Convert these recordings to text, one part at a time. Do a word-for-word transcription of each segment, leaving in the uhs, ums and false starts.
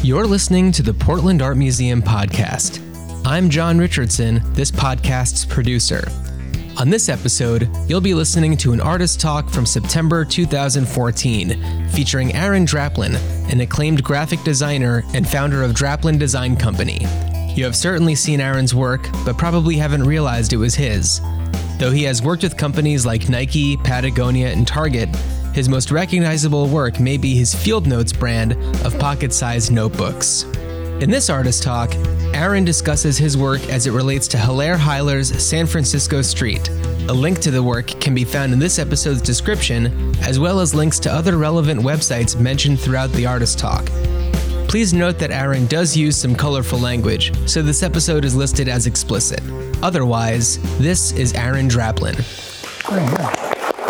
You're listening to the Portland Art Museum podcast. I'm John Richardson, this podcast's producer. On this episode, you'll be listening to an artist talk from September two thousand fourteen, featuring Aaron Draplin, an acclaimed graphic designer and founder of Draplin Design Company. You have certainly seen Aaron's work, but probably haven't realized it was his. Though he has worked with companies like Nike, Patagonia, and Target, his most recognizable work may be his Field Notes brand of pocket-sized notebooks. In this artist talk, Aaron discusses his work as it relates to Hilaire Hyler's San Francisco Street. A link to the work can be found in this episode's description, as well as links to other relevant websites mentioned throughout the artist talk. Please note that Aaron does use some colorful language, so this episode is listed as explicit. Otherwise, this is Aaron Draplin. Oh, yeah.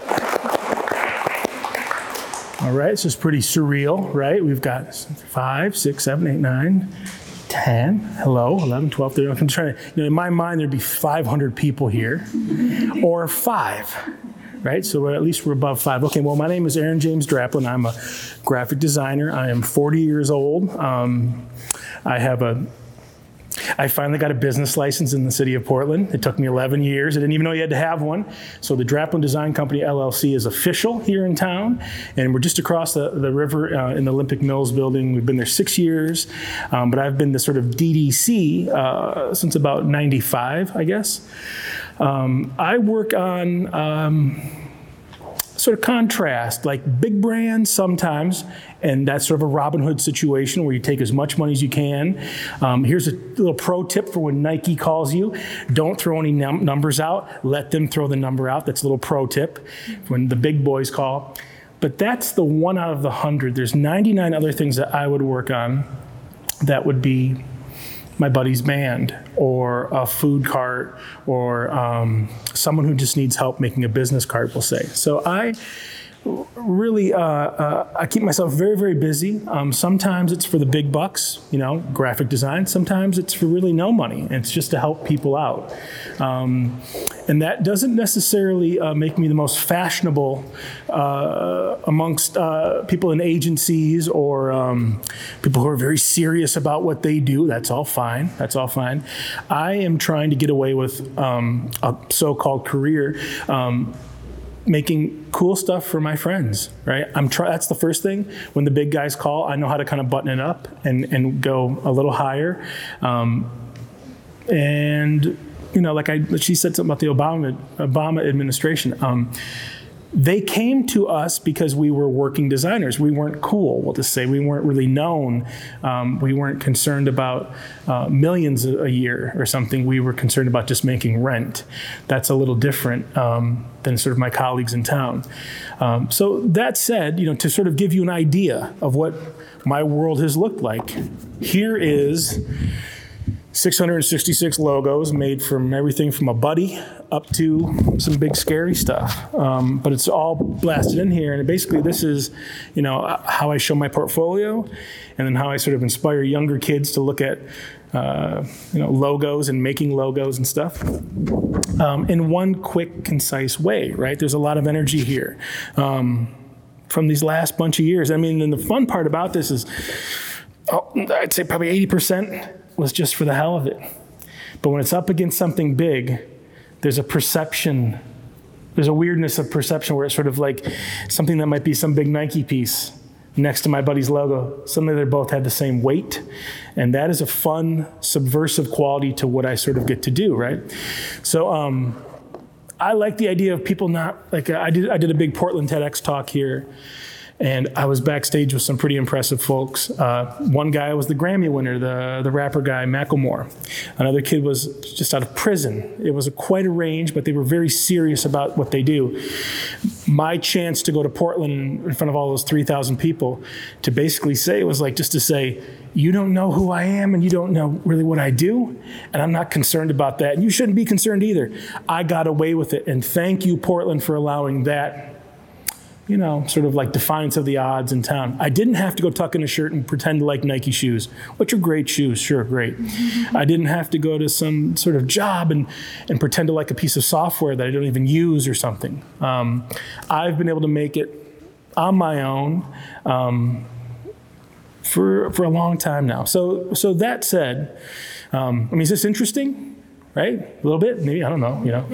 All right, this is pretty surreal, right? We've got five, six, seven, eight, nine, ten, hello, eleven, twelve, thirteen. I'm trying to, you know, in my mind, there'd be five hundred people here, or five, right? So we're, at least we're above five. Okay, well, my name is Aaron James Draplin. I'm a graphic designer. I am forty years old. Um, I have a I finally got a business license in the city of Portland. It took me eleven years. I didn't even know you had to have one. So the Draplin Design Company, L L C, is official here in town. And we're just across the, the river uh, in the Olympic Mills building. We've been there six years. Um, but I've been the sort of D D C uh, since about ninety-five, I guess. Um, I work on um, sort of contrast, like big brands sometimes, and that's sort of a Robin Hood situation where you take as much money as you can. Um, here's a little pro tip for when Nike calls you. Don't throw any num- numbers out. Let them throw the number out. That's a little pro tip when the big boys call. But that's the one out of the hundred. There's ninety-nine other things that I would work on that would be my buddy's band, or a food cart, or um, someone who just needs help making a business card, we'll say. So I really, uh, uh, I keep myself very, very busy. Um, sometimes it's for the big bucks, you know, graphic design. Sometimes it's for really no money. It's just to help people out. Um, and that doesn't necessarily uh, make me the most fashionable uh, amongst uh, people in agencies or um, people who are very serious about what they do. That's all fine. That's all fine. I am trying to get away with um, a so-called career um, making cool stuff for my friends, right? I'm try. That's the first thing. When the big guys call, I know how to kind of button it up and, and go a little higher. Um, and, you know, like I, she said something about the Obama, Obama administration. Um, They came to us because we were working designers. We weren't cool, we'll just say. We weren't really known. Um, we weren't concerned about uh, millions a year or something. We were concerned about just making rent. That's a little different um, than sort of my colleagues in town. Um, so that said, you know, to sort of give you an idea of what my world has looked like, here is six hundred sixty-six logos made from everything from a buddy up to some big scary stuff. Um, but it's all blasted in here. And basically this is, you know, how I show my portfolio, and then how I sort of inspire younger kids to look at, uh, you know, logos and making logos and stuff um, in one quick, concise way, right? There's a lot of energy here um, from these last bunch of years. I mean, and the fun part about this is, oh, I'd say probably eighty percent was just for the hell of it. But when it's up against something big, there's a perception, there's a weirdness of perception where it's sort of like something that might be some big Nike piece next to my buddy's logo. Suddenly they both have the same weight. And that is a fun, subversive quality to what I sort of get to do, right? So um, I like the idea of people not, like I did, I did a big Portland TEDx talk here. And I was backstage with some pretty impressive folks. Uh, one guy was the Grammy winner, the, the rapper guy, Macklemore. Another kid was just out of prison. It was a, quite a range, but they were very serious about what they do. My chance to go to Portland in front of all those three thousand people to basically say, it was like just to say, you don't know who I am and you don't know really what I do, and I'm not concerned about that. And you shouldn't be concerned either. I got away with it, and thank you, Portland, for allowing that, you know, sort of like defiance of the odds in town. I didn't have to go tuck in a shirt and pretend to like Nike shoes, which are great shoes, sure, great. I didn't have to go to some sort of job and, and pretend to like a piece of software that I don't even use or something. Um, I've been able to make it on my own, um, for for a long time now. So so that said, um, I mean, is this interesting? Right? A little bit, maybe, I don't know, you know.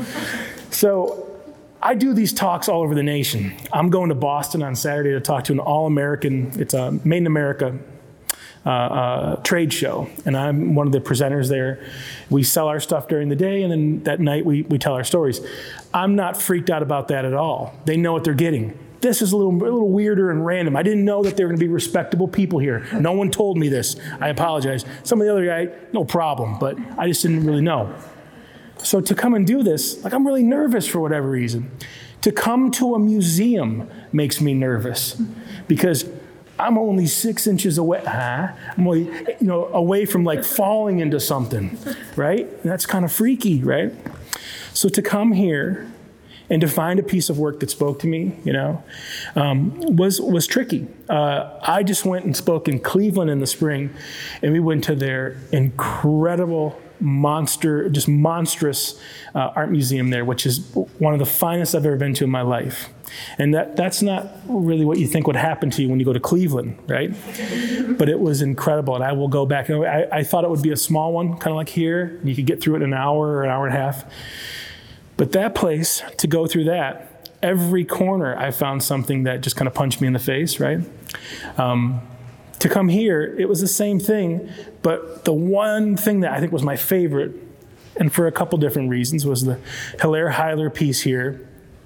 So I do these talks all over the nation. I'm going to Boston on Saturday to talk to an all-American, it's a Made in America uh, uh, trade show. And I'm one of the presenters there. We sell our stuff during the day, and then that night we, we tell our stories. I'm not freaked out about that at all. They know what they're getting. This is a little, a little weirder and random. I didn't know that they were going to be respectable people here. No one told me this. I apologize. Some of the other guy, no problem, but I just didn't really know. So to come and do this, like I'm really nervous for whatever reason. To come to a museum makes me nervous because I'm only six inches away. Huh? I'm only, you know, away from like falling into something, right? And that's kind of freaky, right? So to come here and to find a piece of work that spoke to me, you know, um, was was tricky. Uh, I just went and spoke in Cleveland in the spring, and we went to their incredible monster, just monstrous uh, art museum there, which is one of the finest I've ever been to in my life. And that that's not really what you think would happen to you when you go to Cleveland, right? But it was incredible, and I will go back. I, I thought it would be a small one, kind of like here. You could get through it in an hour or an hour and a half. But that place, to go through that, every corner I found something that just kind of punched me in the face, right? Um, To come here, it was the same thing, but the one thing that I think was my favorite, and for a couple different reasons, was the Hilaire Heiler piece here.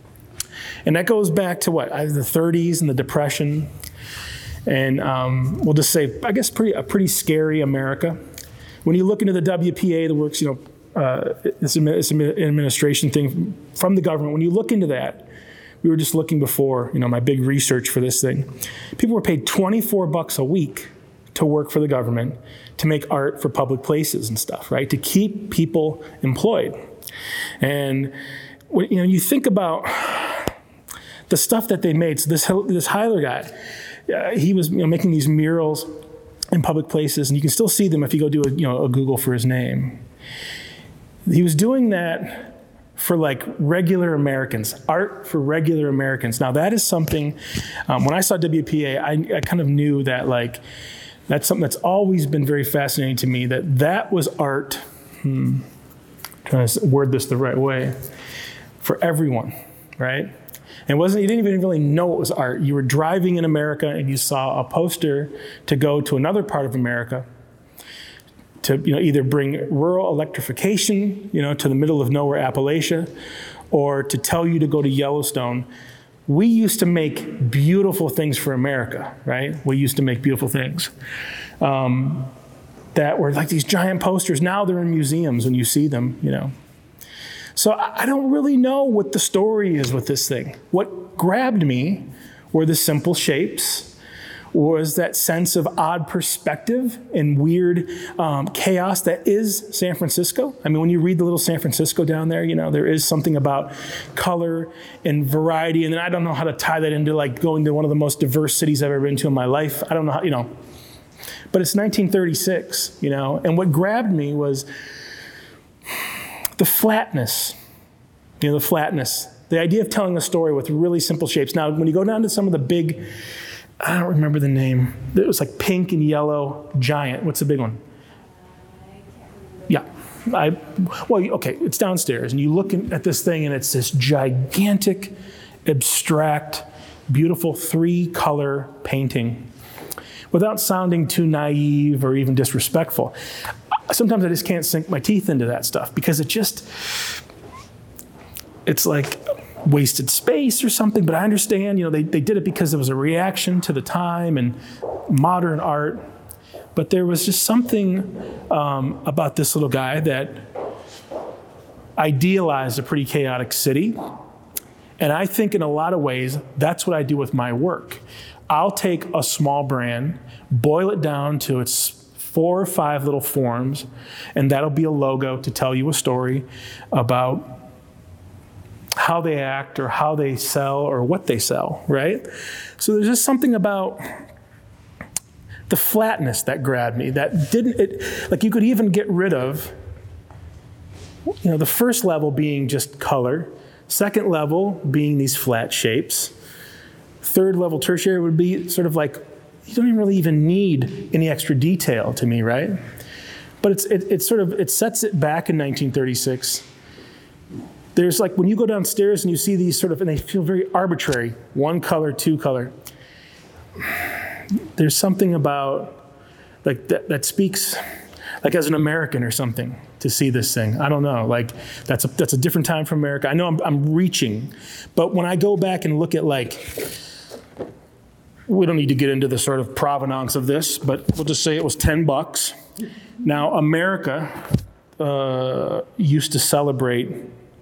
And that goes back to what, the thirties and the Depression, and um, we'll just say, I guess, pretty a pretty scary America. When you look into the W P A, the works, you know, uh, this administration thing from the government, when you look into that, we were just looking before, you know, my big research for this thing. People were paid twenty-four bucks a week to work for the government, to make art for public places and stuff, right? To keep people employed. And, you know, you think about the stuff that they made. So this, this Heiler guy, uh, he was, you know, making these murals in public places, and you can still see them if you go do a, you know, a Google for his name. He was doing that for like regular Americans, art for regular Americans. Now that is something, um, when I saw W P A, I, I kind of knew that like, that's something that's always been very fascinating to me, that that was art, hmm, trying to word this the right way, for everyone, right? And it wasn't, you didn't even really know it was art. You were driving in America and you saw a poster to go to another part of America, to, you know, either bring rural electrification, you know, to the middle of nowhere Appalachia, or to tell you to go to Yellowstone. We used to make beautiful things for America, right? We used to make beautiful things um, that were like these giant posters. Now they're in museums when you see them, you know. So I don't really know what the story is with this thing. What grabbed me were the simple shapes, was that sense of odd perspective and weird um, chaos that is San Francisco. I mean, when you read the little San Francisco down there, you know, there is something about color and variety. And then I don't know how to tie that into like going to one of the most diverse cities I've ever been to in my life. I don't know how, you know. But it's nineteen thirty-six, you know. And what grabbed me was the flatness, you know, the flatness. The idea of telling a story with really simple shapes. Now, when you go down to some of the big, I don't remember the name. It was like pink and yellow giant. What's the big one? Yeah. I, well, okay, it's downstairs. And you look at this thing, and it's this gigantic, abstract, beautiful three-color painting without sounding too naive or even disrespectful. Sometimes I just can't sink my teeth into that stuff because it just, it's like wasted space or something, but I understand, you know, they, they did it because it was a reaction to the time and modern art. But there was just something um, about this little guy that idealized a pretty chaotic city. And I think in a lot of ways, that's what I do with my work. I'll take a small brand, boil it down to its four or five little forms, and that'll be a logo to tell you a story about how they act or how they sell or what they sell, right? So there's just something about the flatness that grabbed me, that didn't, it, like you could even get rid of, you know, the first level being just color, second level being these flat shapes, third level tertiary would be sort of like you don't even really even need any extra detail to me, right? But it's it, it's sort of, it sets it back in nineteen thirty-six. There's like, when you go downstairs and you see these sort of, and they feel very arbitrary, one color, two color. There's something about, like, that, that speaks, like as an American or something, to see this thing. I don't know, like, that's a, that's a different time for America. I know I'm, I'm reaching, but when I go back and look at, like, we don't need to get into the sort of provenance of this, but we'll just say it was ten bucks. Now, America uh, used to celebrate,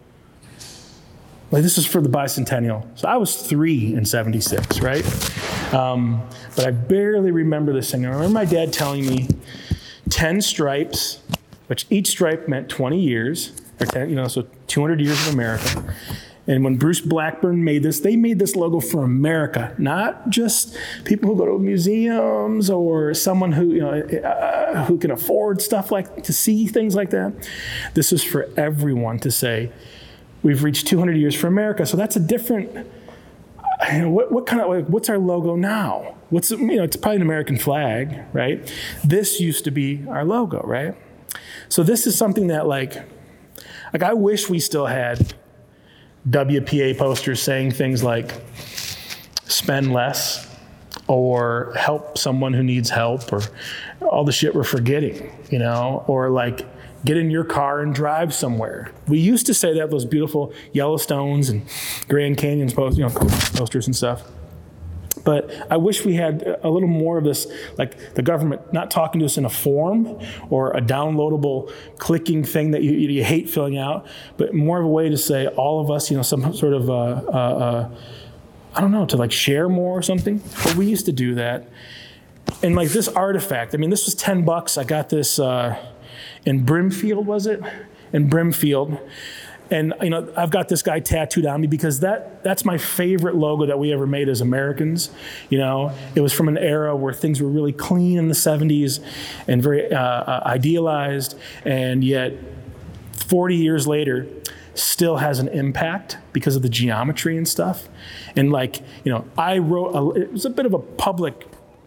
like, this is for the bicentennial. So I was three in seventy-six, right? Um, but I barely remember this thing. I remember my dad telling me ten stripes, which each stripe meant twenty years, or ten, you know, so two hundred years of America. And when Bruce Blackburn made this, they made this logo for America, not just people who go to museums or someone who, you know, uh, who can afford stuff like, to see things like that. This is for everyone to say, we've reached two hundred years for America. So that's a different, you know, what, what kind of, like, what's our logo now? What's, you know, it's probably an American flag, right? This used to be our logo, right? So this is something that, like, like I wish we still had W P A posters saying things like, spend less, or help someone who needs help, or all the shit we're forgetting, you know, or like, get in your car and drive somewhere. We used to say that, those beautiful Yellowstones and Grand Canyons post, you know, posters and stuff. But I wish we had a little more of this, like the government not talking to us in a form or a downloadable clicking thing that you, you hate filling out, but more of a way to say all of us, you know, some sort of, uh, uh, uh, I don't know, to like share more or something. But we used to do that. And like this artifact, I mean, this was ten bucks. I got this uh, in Brimfield, was it? In Brimfield. And, you know, I've got this guy tattooed on me because that that's my favorite logo that we ever made as Americans. You know, it was from an era where things were really clean in the seventies and very uh, uh, idealized, and yet forty years later still has an impact because of the geometry and stuff. And like, you know, I wrote, a, it was a bit of a public,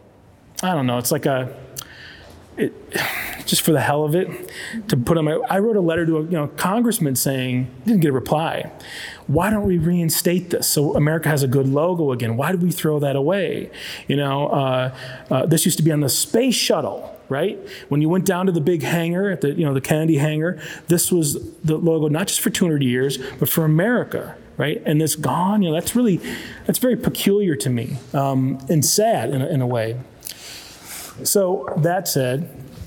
I don't know, it's like a, it, just for the hell of it, to put on my, I wrote a letter to a you know congressman saying, didn't get a reply. Why don't we reinstate this so America has a good logo again? Why did we throw that away? You know, uh, uh, this used to be on the space shuttle, right? When you went down to the big hangar at the you know the Kennedy hangar, this was the logo not just for two hundred years, but for America, right? And it's gone. You know, that's really that's very peculiar to me um, and sad in a, in a way. So that said,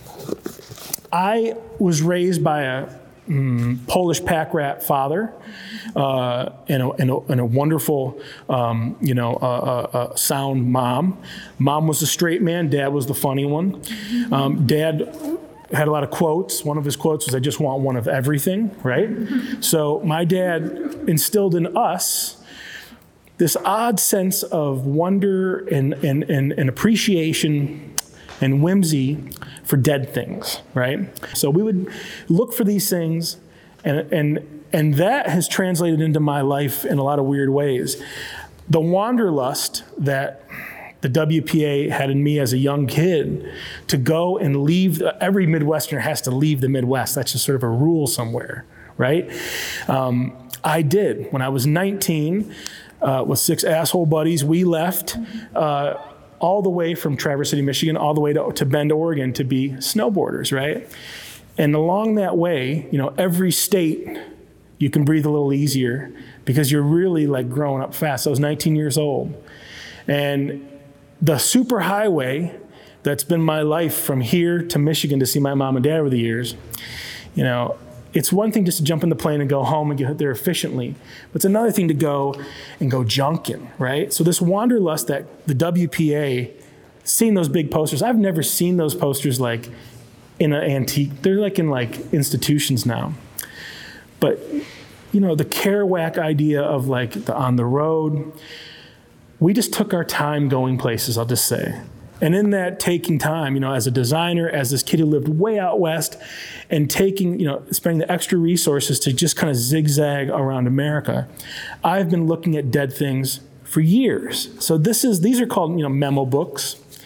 I was raised by a mm, Polish pack rat father uh, and, a, and, a, and a wonderful, um, you know, uh, uh, uh, sound mom. Mom was the straight man. Dad was the funny one. Um, Dad had a lot of quotes. One of his quotes was, "I just want one of everything," right? So my dad instilled in us this odd sense of wonder and, and, and, and appreciation and whimsy for dead things, right? So we would look for these things, and and and that has translated into my life in a lot of weird ways. The wanderlust that the W P A had in me as a young kid to go and leave, every Midwesterner has to leave the Midwest. That's just sort of a rule somewhere, right? Um, I did. When I was nineteen, uh, with six asshole buddies, we left uh, all the way from Traverse City, Michigan, all the way to, to Bend, Oregon, to be snowboarders, right? And along that way, you know, every state, you can breathe a little easier because you're really like growing up fast. I was nineteen years old. And the superhighway that's been my life from here to Michigan to see my mom and dad over the years, you know, it's one thing just to jump in the plane and go home and get there efficiently, but it's another thing to go and go junking, right? So this wanderlust that the W P A, seeing those big posters, I've never seen those posters like in an antique. They're like in like institutions now. But, you know, the Kerouac idea of like the on the road, we just took our time going places, I'll just say. And in that taking time, you know, as a designer, as this kid who lived way out west, and taking, you know, spending the extra resources to just kind of zigzag around America, I've been looking at dead things for years. So this is, these are called, you know, memo books.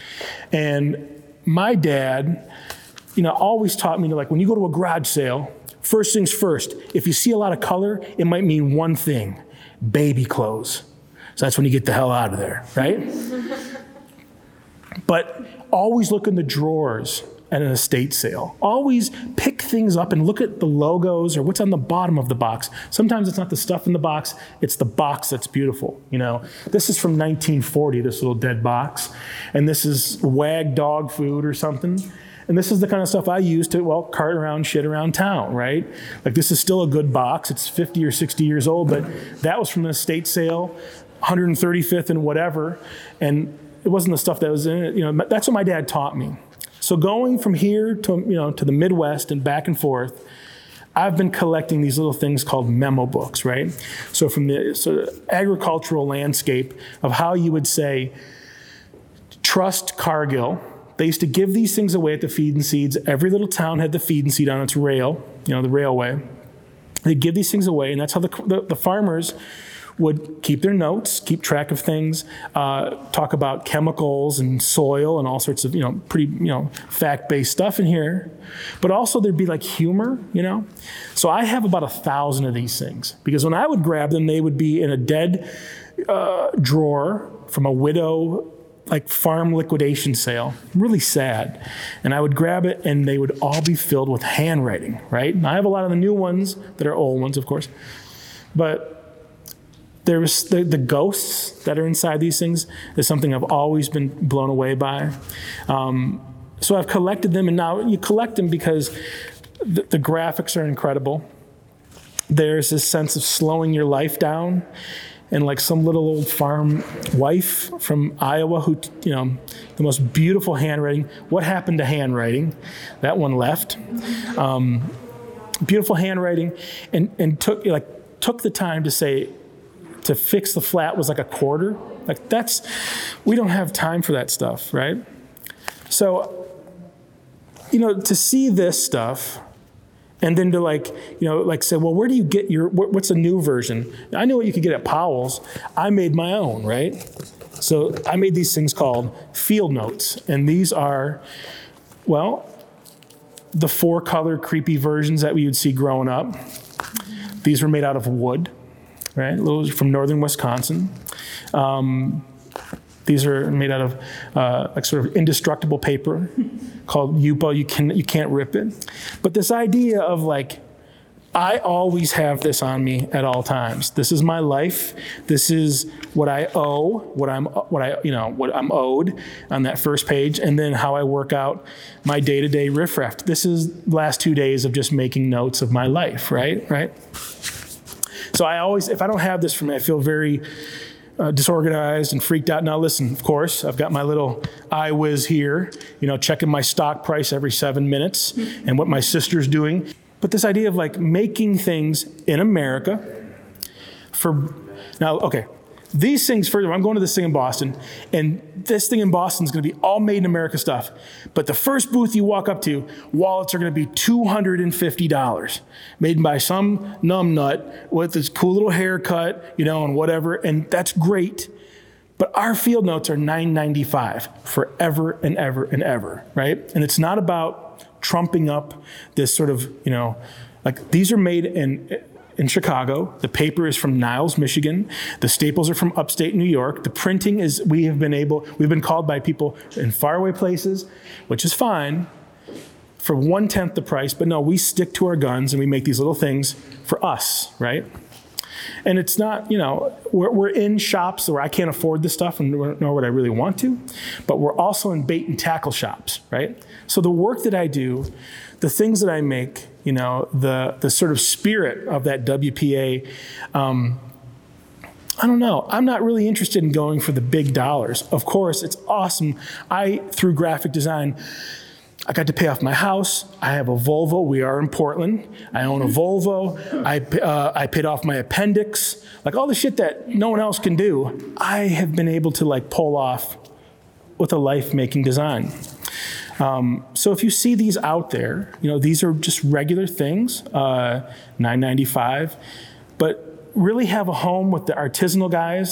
And my dad, you know, always taught me to, like, when you go to a garage sale, first things first, if you see a lot of color, it might mean one thing, baby clothes. So that's when you get the hell out of there, right? But always look in the drawers at an estate sale. Always pick things up and look at the logos or what's on the bottom of the box. Sometimes it's not the stuff in the box, it's the box that's beautiful. You know, this is from nineteen forty, this little dead box. And this is Wag dog food or something. And this is the kind of stuff I use to, well, cart around shit around town, right? Like, this is still a good box. It's fifty or sixty years old, but that was from an estate sale, one hundred thirty-fifth and whatever. And it wasn't the stuff that was in it. You know, that's what my dad taught me. So going from here to, you know, to the Midwest and back and forth, I've been collecting these little things called memo books, right? So from the sort of agricultural landscape of how you would say, trust Cargill. They used to give these things away at the feed and seeds. Every little town had the feed and seed on its rail, you know, the railway. They'd give these things away, and that's how the, the, the farmers would keep their notes, keep track of things, uh, talk about chemicals and soil and all sorts of, you know, pretty, you know, fact-based stuff in here. But also there'd be like humor, you know? So I have about a thousand of these things, because when I would grab them, they would be in a dead uh, drawer from a widow, like farm liquidation sale. Really sad. And I would grab it and they would all be filled with handwriting, right? And I have a lot of the new ones that are old ones, of course. But there's the, the ghosts that are inside these things is something I've always been blown away by. Um, so I've collected them, and now you collect them because the, the graphics are incredible. There's this sense of slowing your life down. And like some little old farm wife from Iowa who, you know, the most beautiful handwriting. What happened to handwriting? That one left. Um, beautiful handwriting, and, and took like took the time to say, to fix the flat was like a quarter. Like that's, we don't have time for that stuff, right? So, you know, to see this stuff, and then to like, you know, like say, well, where do you get your, what's a new version? I knew what you could get at Powell's. I made my own, right? So I made these things called field notes. And these are, well, the four color creepy versions that we would see growing up. These were made out of wood, right? Those from northern Wisconsin. Um, these are made out of uh, like sort of indestructible paper called Yupo. You can you can't rip it. But this idea of like, I always have this on me at all times. This is my life. This is what I owe, what I'm what I you know what I'm owed on that first page, and then how I work out my day-to-day riffraff. This is the last two days of just making notes of my life, right? Right. So I always, if I don't have this for me, I feel very uh, disorganized and freaked out. Now listen, of course, I've got my little iWiz here, you know, checking my stock price every seven minutes and what my sister's doing. But this idea of like making things in America for, now, okay, these things, further, I'm going to this thing in Boston, and this thing in Boston is going to be all made in America stuff. But the first booth you walk up to, wallets are going to be two hundred fifty dollars, made by some numbnut with this cool little haircut, you know, and whatever, and that's great. But our field notes are nine ninety-five forever and ever and ever, right? And it's not about trumping up this sort of, you know, like these are made in in Chicago. The paper is from Niles, Michigan. The staples are from upstate New York. The printing is, we have been able, we've been called by people in faraway places, which is fine, for one-tenth the price. But no, we stick to our guns and we make these little things for us, right? And it's not, you know, we're, we're in shops where I can't afford this stuff and nor would I really want to, but we're also in bait and tackle shops, right? So the work that I do, the things that I make, you know, the the sort of spirit of that W P A, um, I don't know. I'm not really interested in going for the big dollars. Of course, it's awesome. I, through graphic design, I got to pay off my house. I have a Volvo. We are in Portland. I own a Volvo. I, uh, I paid off my appendix. Like all the shit that no one else can do, I have been able to like pull off with a life-making design. Um, so if you see these out there, you know, these are just regular things, uh, nine ninety-five, but really have a home with the artisanal guys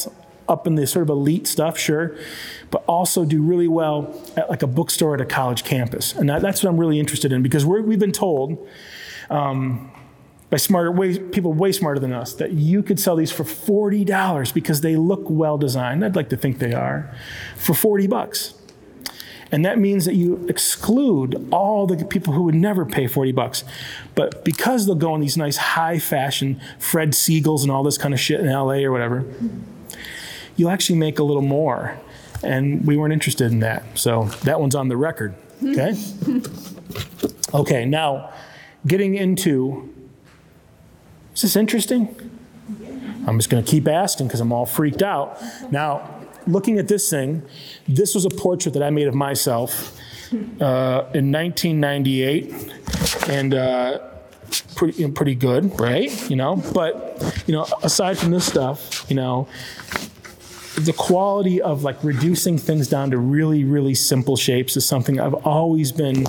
up in the sort of elite stuff, sure, but also do really well at like a bookstore at a college campus. And that, that's what I'm really interested in, because we're, we've been told um, by smarter, way, people way smarter than us, that you could sell these for forty dollars because they look well designed. I'd like to think they are, for forty bucks. And that means that you exclude all the people who would never pay forty bucks. But because they'll go in these nice high fashion Fred Siegels and all this kind of shit in L A or whatever, you'll actually make a little more. And we weren't interested in that. So that one's on the record, okay? Okay, now getting into, is this interesting? I'm just gonna keep asking because I'm all freaked out. Now, looking at this thing, this was a portrait that I made of myself uh, in nineteen ninety-eight, and uh, pretty, you know, pretty good, right? You know, but you know, aside from this stuff, you know, the quality of like reducing things down to really, really simple shapes is something I've always been.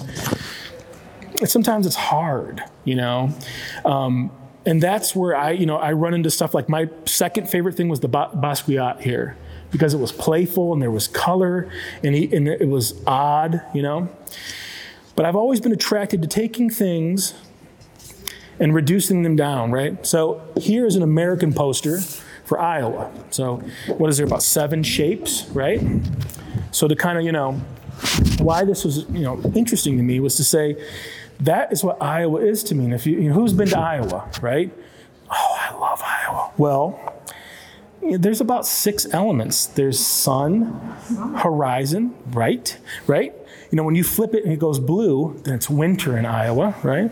Sometimes it's hard, you know. Um, and that's where I, you know, I run into stuff like my second favorite thing was the Basquiat here, because it was playful and there was color and, he, and it was odd, you know. But I've always been attracted to taking things and reducing them down, right? So here is an American poster for Iowa. So what is there, about seven shapes, right? So to kind of, you know, why this was, you know, interesting to me was to say, that is what Iowa is to me. And if you, you know, who's been to Iowa, right? Oh, I love Iowa. Well, you know, there's about six elements. There's sun, horizon, right? Right? You know, when you flip it and it goes blue, then it's winter in Iowa, right?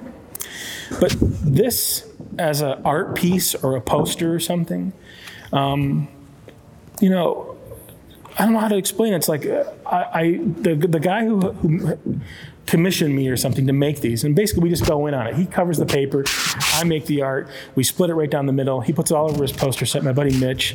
But this, as an art piece or a poster or something, um, you know, I don't know how to explain it. It's like I, I the the guy who, who commissioned me or something to make these, and basically we just go in on it. He covers the paper, I make the art, we split it right down the middle. He puts it all over his poster set, my buddy Mitch.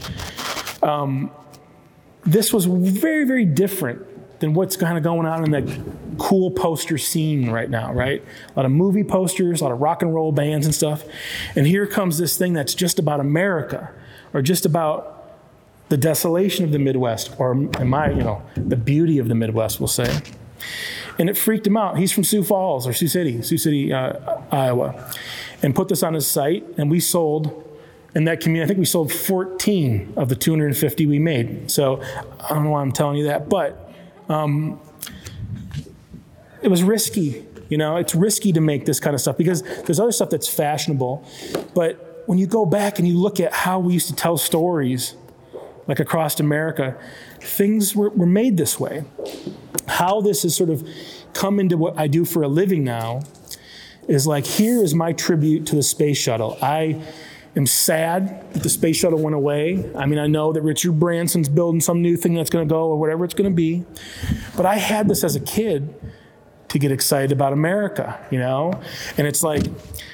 Um, this was very, very different than what's kind of going on in that cool poster scene right now, right? A lot of movie posters, a lot of rock and roll bands and stuff. And here comes this thing that's just about America, or just about the desolation of the Midwest, or in my, you know, the beauty of the Midwest, we'll say. And it freaked him out. He's from Sioux Falls, or Sioux City, Sioux City, uh, Iowa, and put this on his site, and we sold, in that community, I think we sold fourteen of the two hundred fifty we made. So I don't know why I'm telling you that, but um, it was risky. You know, it's risky to make this kind of stuff because there's other stuff that's fashionable. But when you go back and you look at how we used to tell stories, like across America, things were, were made this way. How this has sort of come into what I do for a living now is like, here is my tribute to the space shuttle. I am sad that the space shuttle went away. I mean, I know that Richard Branson's building some new thing that's going to go, or whatever it's going to be. But I had this as a kid to get excited about America, you know? And it's like,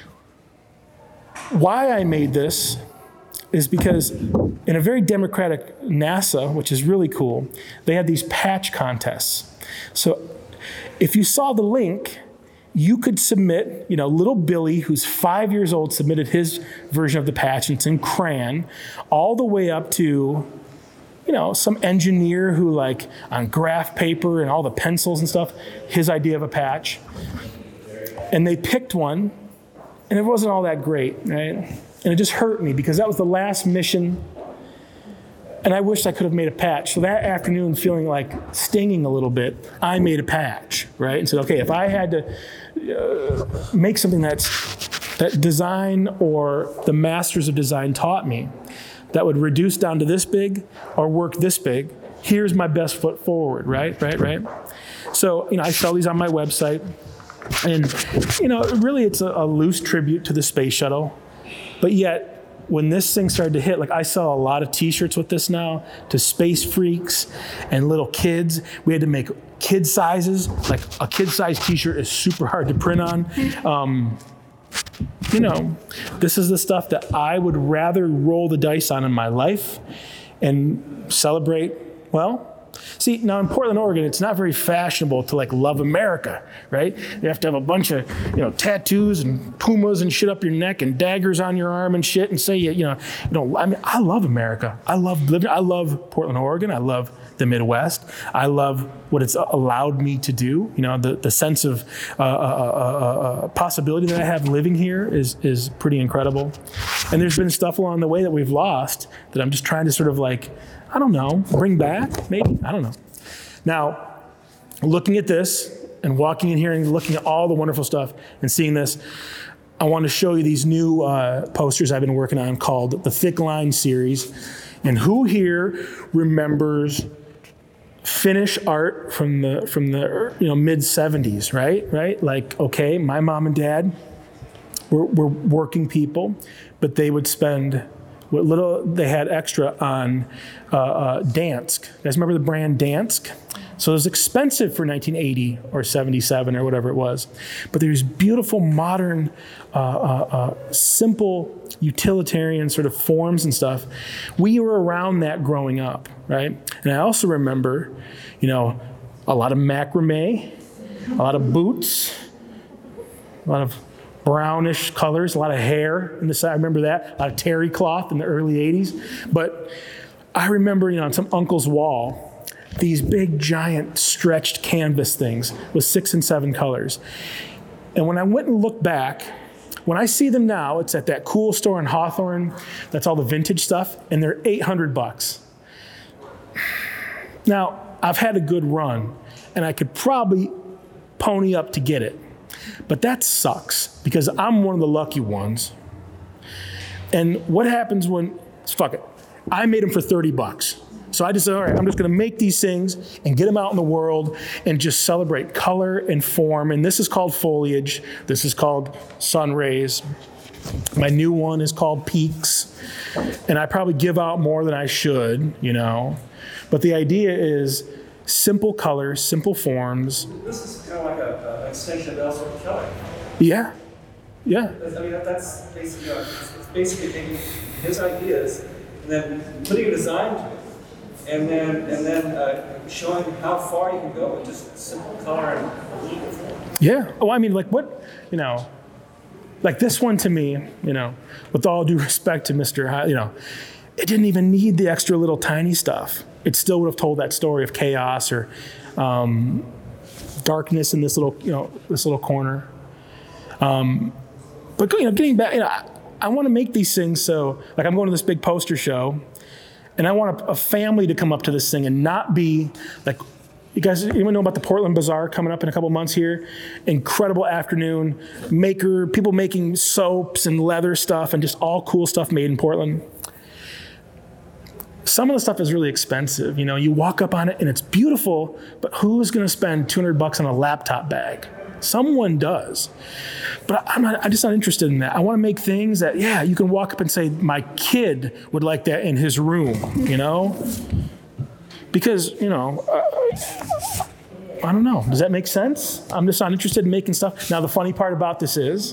why I made this is because in a very democratic NASA, which is really cool, they had these patch contests. So if you saw the link, you could submit, you know, little Billy, who's five years old, submitted his version of the patch, and it's in crayon, all the way up to, you know, some engineer who, like, on graph paper and all the pencils and stuff, his idea of a patch. And they picked one, and it wasn't all that great, right? And it just hurt me because that was the last mission, and I wished I could have made a patch. So that afternoon, feeling like stinging a little bit, I made a patch, right? And said, okay, if I had to uh, make something that's that design or the masters of design taught me that would reduce down to this big or work this big, here's my best foot forward, right, right, right? So, you know, I sell these on my website, and, you know, really it's a, a loose tribute to the space shuttle. But yet, when this thing started to hit, like I sell a lot of t-shirts with this now to space freaks and little kids. We had to make kid sizes. Like a kid size t-shirt is super hard to print on. Um, you know, this is the stuff that I would rather roll the dice on in my life and celebrate, well, See, now in Portland, Oregon, it's not very fashionable to like love America, right? You have to have a bunch of, you know, tattoos and pumas and shit up your neck and daggers on your arm and shit and say, you know, you know, I mean, I love America. I love living, I love Portland, Oregon. I love the Midwest. I love what it's allowed me to do. You know, the, the sense of uh, uh, uh, uh, possibility that I have living here is is pretty incredible. And there's been stuff along the way that we've lost that I'm just trying to sort of like, I don't know, bring back, maybe, I don't know. Now, looking at this and walking in here and looking at all the wonderful stuff and seeing this, I want to show you these new uh, posters I've been working on called the Thick Line Series. And who here remembers Finnish art from the from the you know mid seventies, right? Right? Like, okay, my mom and dad were, were working people, but they would spend what little they had extra on uh, uh, Dansk. You guys remember the brand Dansk? So it was expensive for nineteen eighty or seventy-seven or whatever it was. But there's beautiful, modern, uh, uh, uh, simple, utilitarian sort of forms and stuff. We were around that growing up, right? And I also remember, you know, a lot of macrame, a lot of boots, a lot of brownish colors, a lot of hair in the side. I remember that. A lot of terry cloth in the early eighties. But I remember, you know, on some uncle's wall, these big, giant, stretched canvas things with six and seven colors. And when I went and looked back, when I see them now, it's at that cool store in Hawthorne. That's all the vintage stuff, and they're eight hundred bucks. Now, I've had a good run, and I could probably pony up to get it. But that sucks, because I'm one of the lucky ones. And what happens when, fuck it, I made them for thirty bucks. So I just said, all right, I'm just going to make these things and get them out in the world and just celebrate color and form. And this is called foliage. This is called sun rays. My new one is called peaks. And I probably give out more than I should, you know. But the idea is simple colors, simple forms. This is kind of like a, an extension of Ellsworth Kelly. Yeah, yeah. I mean, that's basically, uh, it's basically taking his ideas and then putting a design to it. And then, and then uh, showing how far you can go with just simple color and a little form. Yeah. Oh, I mean, like what, you know, like this one to me, you know, with all due respect to Mister Hi- you know, it didn't even need the extra little tiny stuff. It still would have told that story of chaos or um, darkness in this little, you know, this little corner. Um, but you know, getting back, you know, I, I want to make these things so, like, I'm going to this big poster show. And I want a, a family to come up to this thing and not be like, you guys, anyone know about the Portland Bazaar coming up in a couple months here? Incredible afternoon, maker, people making soaps and leather stuff and just all cool stuff made in Portland. Some of the stuff is really expensive. You know, you walk up on it and it's beautiful, but who's going to spend two hundred bucks on a laptop bag? Someone does. But I'm not, I'm just not interested in that. I want to make things that, yeah, you can walk up and say, my kid would like that in his room, you know? Because, you know, uh, I don't know. Does that make sense? I'm just not interested in making stuff. Now, the funny part about this is,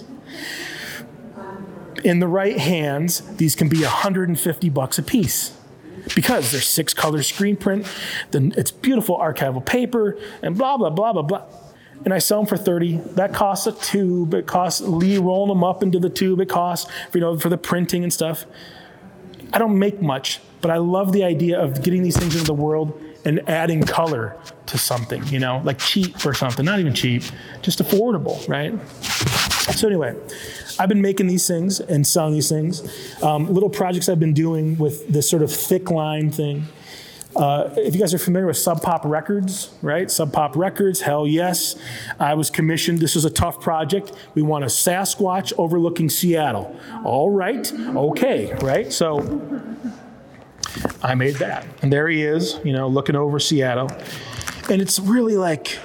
in the right hands, these can be one hundred fifty bucks a piece. Because there's six color screen print, then it's beautiful archival paper, and blah, blah, blah, blah, blah. And I sell them for thirty. That costs a tube. It costs Lee rolling them up into the tube. It costs, you know, for the printing and stuff. I don't make much, but I love the idea of getting these things into the world and adding color to something, you know, like cheap or something. Not even cheap, just affordable, right? So anyway, I've been making these things and selling these things. Um, little projects I've been doing with this sort of thick line thing. Uh, if you guys are familiar with Sub Pop Records, right? Sub Pop Records, hell yes. I was commissioned. This is a tough project. We want a Sasquatch overlooking Seattle. All right, okay, right? So I made that. And there he is, you know, looking over Seattle. And it's really like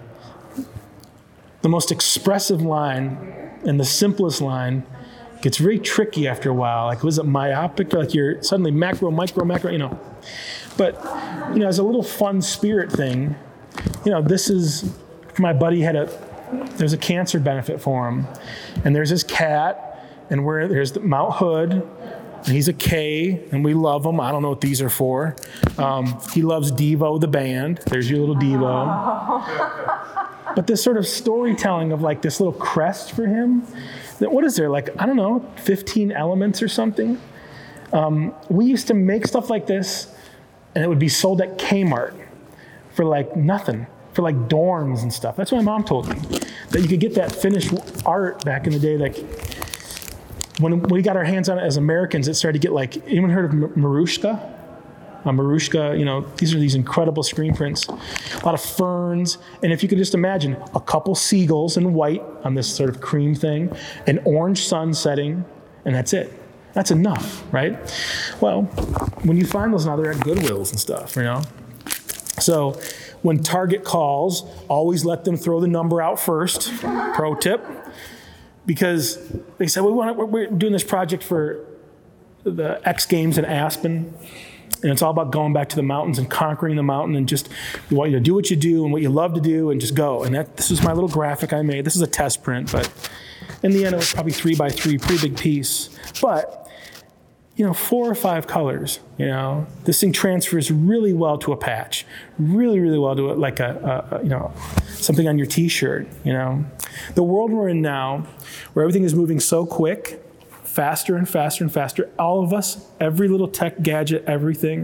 the most expressive line and the simplest line gets very tricky after a while. Like, was it myopic? Like you're suddenly macro, micro, macro, you know. But, you know, as a little fun spirit thing, you know, this is, my buddy had a, there's a cancer benefit for him. And there's his cat, and where there's the Mount Hood, and he's a K, and we love him. I don't know what these are for. Um, he loves Devo, the band. There's your little Devo. But this sort of storytelling of like this little crest for him, that what is there, like, I don't know, fifteen elements or something? Um, we used to make stuff like this, and it would be sold at Kmart for like nothing, for like dorms and stuff. That's what my mom told me, that you could get that finished art back in the day. Like when we got our hands on it as Americans, it started to get like, anyone heard of Marushka? Uh, Marushka, you know, these are these incredible screen prints. A lot of ferns, and if you could just imagine, a couple seagulls in white on this sort of cream thing, an orange sun setting, and that's it. That's enough, right? Well, when you find those now, they're at Goodwills and stuff, you know? So when Target calls, always let them throw the number out first, pro tip, because they said, we want to, we're doing this project for the X Games in Aspen, and it's all about going back to the mountains and conquering the mountain, and just we want you to do what you do and what you love to do and just go. And that, this is my little graphic I made. This is a test print, but in the end, it was probably three by three, pretty big piece. But, you know, four or five colors, you know, this thing transfers really well to a patch, really, really well to it, like a, a, a, you know, something on your t-shirt, you know. The world we're in now, where everything is moving so quick, faster and faster and faster, all of us, every little tech gadget, everything,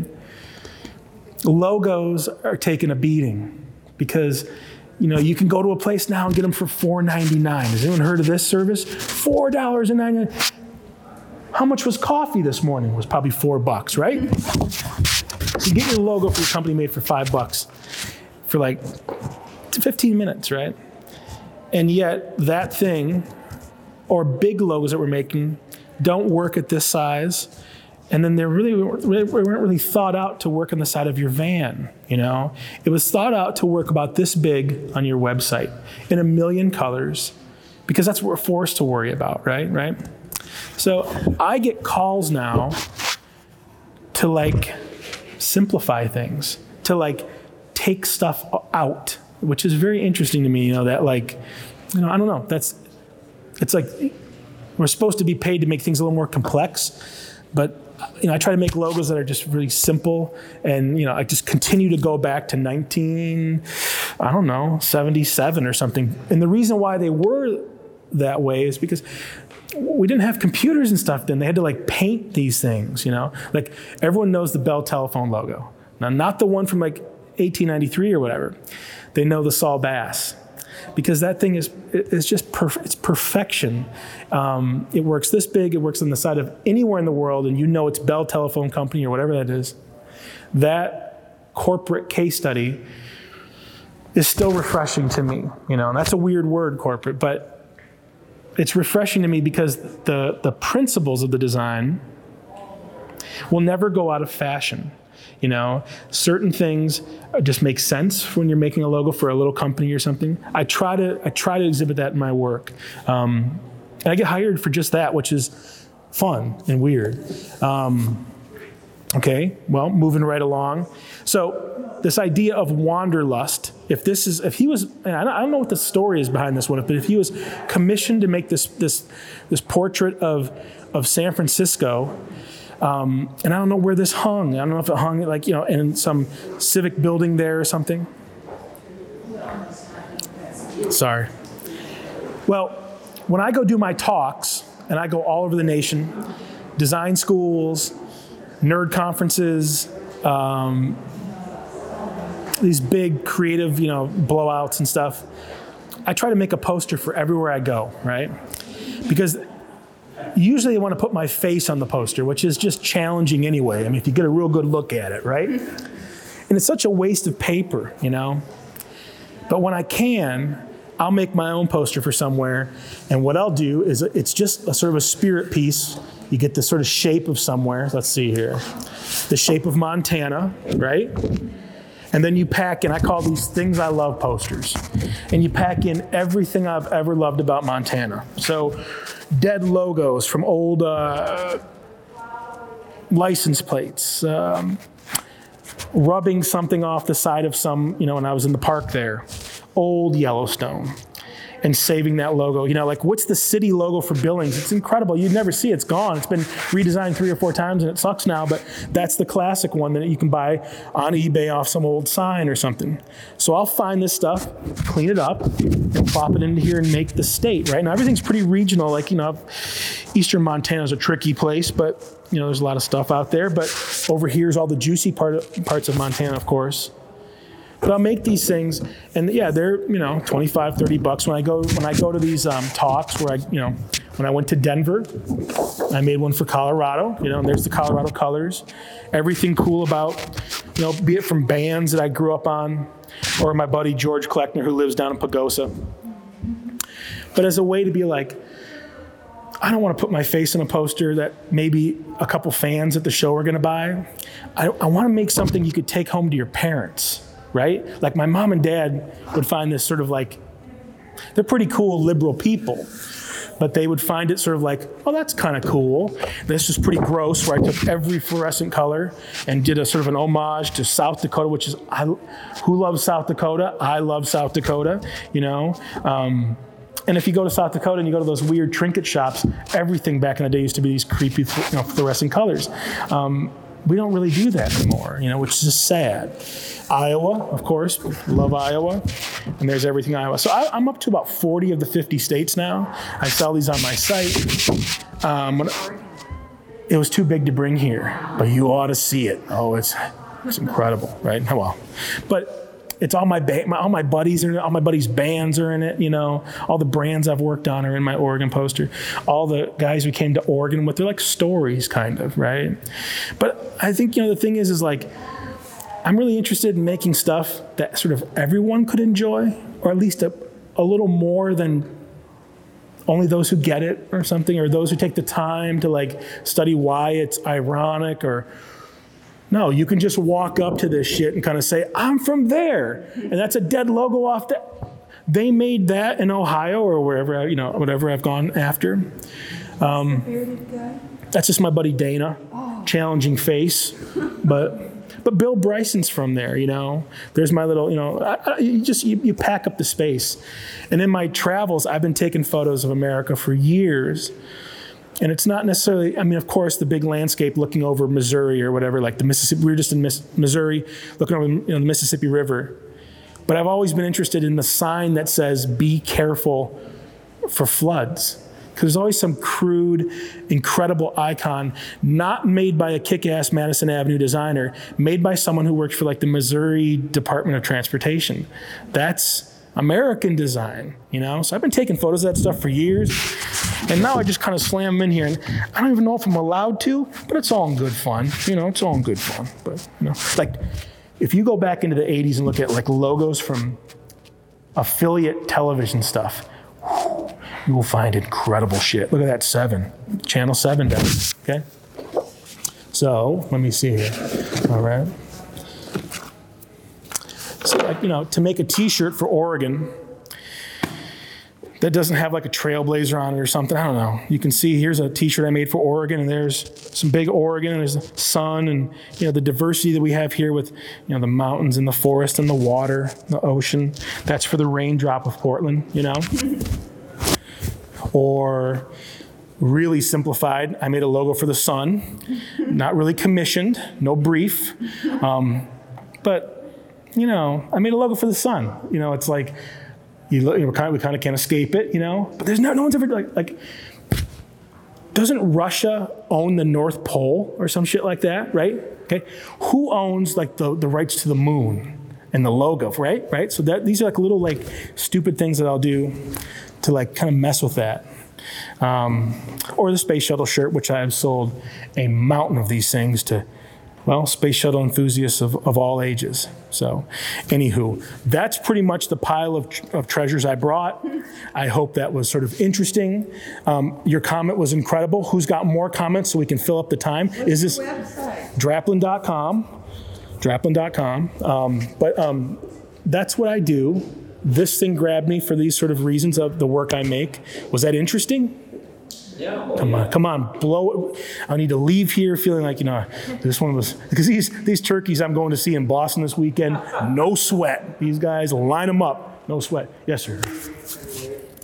logos are taking a beating because, you know, you can go to a place now and get them for four ninety-nine. Has anyone heard of this service? four dollars and ninety-nine cents. How much was coffee this morning? It was probably four bucks, right? So you get your logo for your company made for five bucks for like fifteen minutes, right? And yet that thing, or big logos that we're making, don't work at this size. And then they're really, really weren't really thought out to work on the side of your van, you know? It was thought out to work about this big on your website in a million colors, because that's what we're forced to worry about, right? Right? So I get calls now to like simplify things, to like take stuff out, which is very interesting to me, you know, that like, you know, I don't know, that's, it's like, we're supposed to be paid to make things a little more complex, but you know, I try to make logos that are just really simple, and you know, I just continue to go back to nineteen, I don't know, seventy-seven or something. And the reason why they were that way is because we didn't have computers and stuff then. They had to like paint these things, you know? Like everyone knows the Bell Telephone logo. Now, not the one from like eighteen ninety-three or whatever. They know the Saul Bass, because that thing is it's just perf- it's perfection. Um, it works this big. It works on the side of anywhere in the world, and you know it's Bell Telephone Company or whatever that is. That corporate case study is still refreshing to me, you know. And that's a weird word, corporate, but it's refreshing to me because the the principles of the design will never go out of fashion. You know, certain things just make sense when you're making a logo for a little company or something. I try to I try to exhibit that in my work, um, and I get hired for just that, which is fun and weird. Um, okay, well, moving right along. So this idea of wanderlust. If this is, if he was, and I don't know what the story is behind this one, but if he was commissioned to make this this this portrait of of San Francisco. Um, and I don't know where this hung. I don't know if it hung like, you know, in some civic building there or something. Sorry. Well, when I go do my talks, and I go all over the nation, design schools, nerd conferences, um, these big creative, you know, blowouts and stuff, I try to make a poster for everywhere I go, right? Because usually I want to put my face on the poster, which is just challenging anyway. I mean, if you get a real good look at it, right? And it's such a waste of paper, you know? But when I can, I'll make my own poster for somewhere. And what I'll do is it's just a sort of a spirit piece. You get this sort of shape of somewhere. Let's see here. The shape of Montana, right? And then you pack in, I call these things I love posters. And you pack in everything I've ever loved about Montana. So dead logos from old uh, license plates, um, rubbing something off the side of some, you know, when I was in the park there, old Yellowstone. and saving that logo. You know, like what's the city logo for Billings? It's incredible. You'd never see it. It's gone. It's been redesigned three or four times and it sucks now, but that's the classic one that you can buy on eBay off some old sign or something. So I'll find this stuff, clean it up, and plop it into here and make the state, right? Now everything's pretty regional. Like, you know, Eastern Montana is a tricky place, but you know, there's a lot of stuff out there. But over here's all the juicy part of, parts of Montana, of course. But I'll make these things, and yeah, they're, you know, twenty-five, thirty bucks. When I go when I go to these um, talks where I, you know, when I went to Denver, I made one for Colorado, you know, and there's the Colorado colors. Everything cool about, you know, be it from bands that I grew up on, or my buddy George Kleckner who lives down in Pagosa. But as a way to be like, I don't want to put my face in a poster that maybe a couple fans at the show are going to buy. I, I want to make something you could take home to your parents. Right? Like my mom and dad would find this sort of like, they're pretty cool liberal people, but they would find it sort of like, oh, that's kind of cool. This is pretty gross, where I took every fluorescent color and did a sort of an homage to South Dakota, which is, I, who loves South Dakota? I love South Dakota, you know? Um, and if you go to South Dakota and you go to those weird trinket shops, everything back in the day used to be these creepy, you know, fluorescent colors. Um, we don't really do that anymore, you know, which is just sad. Iowa, of course, love Iowa, and there's everything Iowa. So I, I'm up to about forty of the fifty states now. I sell these on my site. Um, it was too big to bring here, but you ought to see it. Oh, it's it's incredible, right? Well, but it's all my, ba- my all my buddies are in it. All my buddies' bands are in it. You know, all the brands I've worked on are in my Oregon poster. All the guys we came to Oregon with, they're like stories, kind of, right? But I think, you know, the thing is, is like, I'm really interested in making stuff that sort of everyone could enjoy, or at least a, a little more than only those who get it or something, or those who take the time to like study why it's ironic. Or no, you can just walk up to this shit and kind of say, I'm from there. And that's a dead logo off that. They made that in Ohio or wherever, you know, whatever I've gone after. Um, bearded guy? That's just my buddy Dana. Oh. Challenging face, but... But Bill Bryson's from there, you know. There's my little, you know, I, I, you just, you, you pack up the space. And in my travels, I've been taking photos of America for years. And it's not necessarily, I mean, of course, the big landscape looking over Missouri or whatever, like the Mississippi, we were just in Miss, Missouri, looking over, you know, the Mississippi River. But I've always been interested in the sign that says, be careful for floods. Because there's always some crude, incredible icon, not made by a kick-ass Madison Avenue designer, made by someone who works for like the Missouri Department of Transportation. That's American design, you know? So I've been taking photos of that stuff for years, and now I just kind of slam them in here, and I don't even know if I'm allowed to, but it's all in good fun. You know, it's all in good fun. But, you know, like, if you go back into the eighties and look at like logos from affiliate television stuff, you will find incredible shit. Look at that seven. Channel seven does, okay? So, let me see here. All right. So, like, you know, to make a t-shirt for Oregon that doesn't have like a trailblazer on it or something, I don't know. You can see here's a t-shirt I made for Oregon, and there's some big Oregon, and there's the sun, and, you know, the diversity that we have here with, you know, the mountains and the forest and the water, the ocean. That's for the raindrop of Portland, you know? Or really simplified, I made a logo for the sun, not really commissioned, no brief, um, but, you know, I made a logo for the sun. You know, it's like, you look, you know, kind of, we kind of can't escape it, you know, but there's no, no one's ever like, like, doesn't Russia own the North Pole or some shit like that, right? Okay, who owns like the, the rights to the moon and the logo, right? Right, so that these are like little like stupid things that I'll do to like kind of mess with that. Um, or the space shuttle shirt, which I have sold a mountain of these things to, well, space shuttle enthusiasts of, of all ages. So, anywho, that's pretty much the pile of, of treasures I brought. I hope that was sort of interesting. Um, your comment was incredible. Who's got more comments so we can fill up the time? What's Is this website? Draplin dot com. Draplin dot com. Um, but um, that's what I do. This thing grabbed me for these sort of reasons of the work I make. Was that interesting? Yeah. Come on, come on, blow it. I need to leave here feeling like, you know, this one was, because these these turkeys I'm going to see in Boston this weekend, no sweat. These guys, line them up, no sweat. Yes, sir.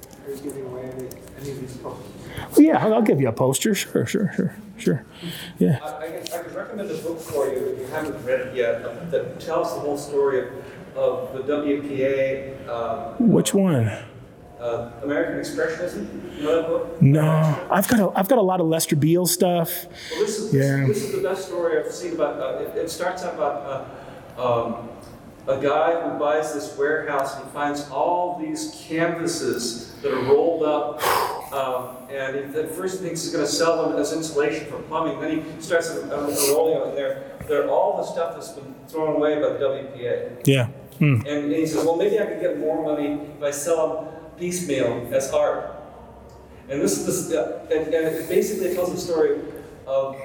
yeah, I'll, I'll give you a poster. Sure, sure, sure, sure. Yeah. I, I, can, I can recommend a book for you if you haven't read it yet that tells the whole story of, of the W P A. Um, Which one? Uh, American Expressionism. You know that book? No, I've got a, I've got a lot of Lester Beale stuff. Well, this is, yeah. this, this is the best story I've seen about. Uh, it, it starts out about uh, um, a guy who buys this warehouse and he finds all these canvases that are rolled up, um, and he at first thinks he's going to sell them as insulation for plumbing. Then he starts unrolling them, and they're they're all the stuff that's been thrown away by the W P A. Yeah. Hmm. And, and he says, well, maybe I could get more money if I sell them piecemeal as art. And this is this, uh, and, and it basically tells the story of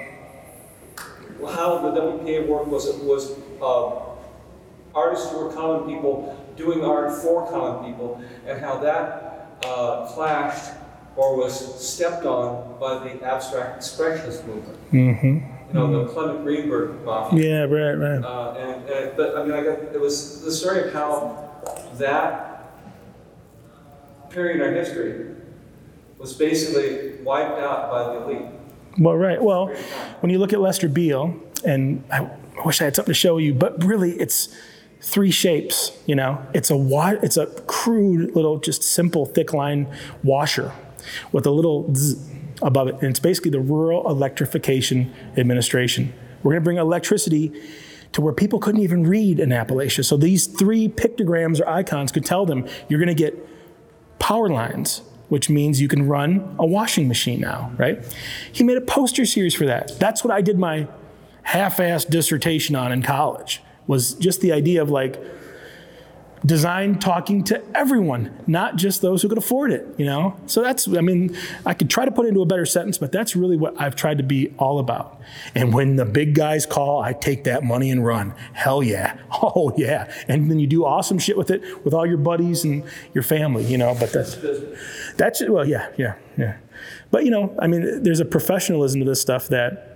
how the W P A work was. It was uh, artists who were common people doing art for common people, and how that uh, clashed or was stepped on by the abstract expressionist movement. Mm-hmm. You know, mm-hmm. the Clement Greenberg mafia. Yeah, right, right. Uh, and, and but I mean, I got it was the story of how that period in our history was basically wiped out by the elite. Well, right. Well, when you look at Lester Beale, and I wish I had something to show you, but really it's three shapes, you know. It's a wa- it's a crude little, just simple thick line washer with a little zzz above it. And it's basically the Rural Electrification Administration. We're going to bring electricity to where people couldn't even read in Appalachia. So these three pictograms or icons could tell them you're going to get power lines, which means you can run a washing machine now, right? He made a poster series for that. That's what I did my half-assed dissertation on in college, was just the idea of like design talking to everyone, not just those who could afford it, you know? So that's, I mean, I could try to put it into a better sentence, but that's really what I've tried to be all about. And when the big guys call, I take that money and run. Hell yeah. Oh yeah. And then you do awesome shit with it, with all your buddies and your family, you know, but that's, that's, well, yeah, yeah, yeah. But, you know, I mean, there's a professionalism to this stuff that